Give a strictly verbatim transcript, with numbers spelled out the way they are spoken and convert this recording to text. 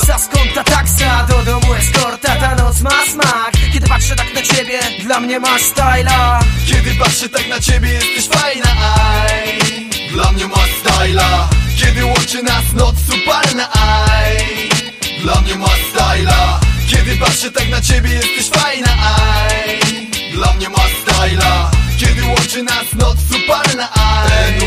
Za skąd ta taksa? Do domu eskorta. Ta noc ma smak. Kiedy patrzę tak na ciebie, dla mnie masz styla. Kiedy patrzę tak na ciebie, jesteś fajna, aj. Dla mnie masz styla. Kiedy łączy nas noc upalna, aj. Dla mnie masz styla. Kiedy patrzę tak na ciebie, jesteś fajna, aj. Dla mnie masz styla. Kiedy łączy nas noc upalna, aj.